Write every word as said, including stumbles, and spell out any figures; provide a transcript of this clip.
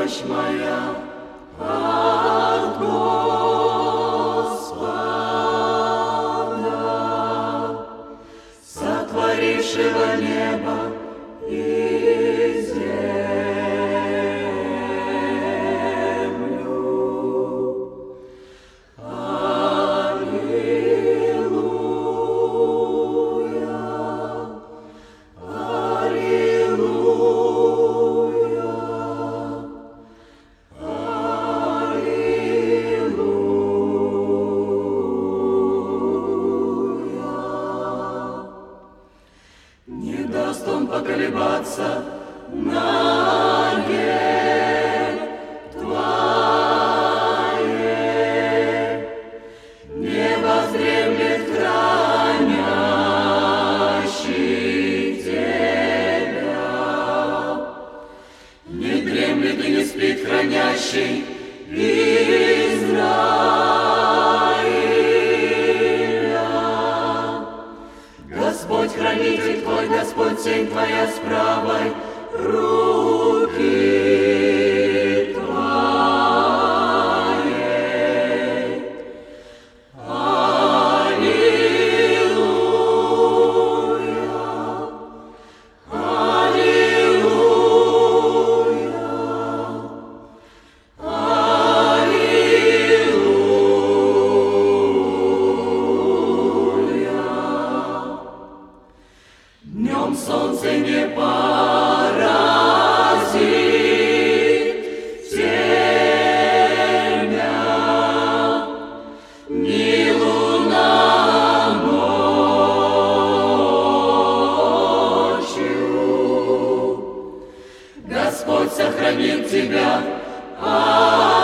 помощь моя от Господа, сотворившего небо и землю. Аллилуйя, аллилуйя, аллилуйя. Не даст он поколебаться ноге твоей, не воздремлет хранящий тебя, не дремлет и не спит хранящий Израиля. Господь хранитель твой, Господь тень твоя с правой руки твоей. Аллилуйя, аллилуйя, аллилуйя. Днем солнце не поразит тебя, ни луна ночью. Господь сохранит тебя.